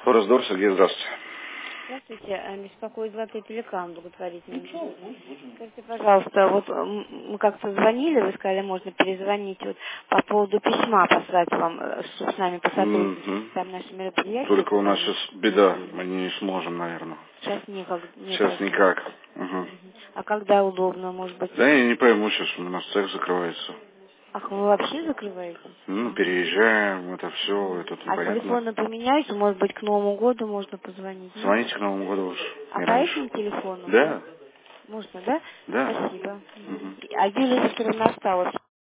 Форездор, Сергей, здравствуйте. Здравствуйте, беспокоит Золотой телеканал благотворительный. Скажите, пожалуйста, вот мы как-то звонили, вы сказали, можно перезвонить вот по поводу письма послать вам, чтобы с нами посотрудничать, там наши мероприятия. Только у нас сейчас беда, мы не сможем, наверное. Сейчас никак. Сейчас никак. Угу. А когда удобно, может быть? Да я не пойму, сейчас у нас цех закрывается. Ах, вы вообще закрываете? Ну, переезжаем, это все, это А непонятно. телефоны поменяются, может быть, к Новому году можно позвонить? Звоните к Новому году уж, А не по раньше. этому телефону? Да, Можно, да? да. Спасибо. Угу. А Юлия Викторовна осталась.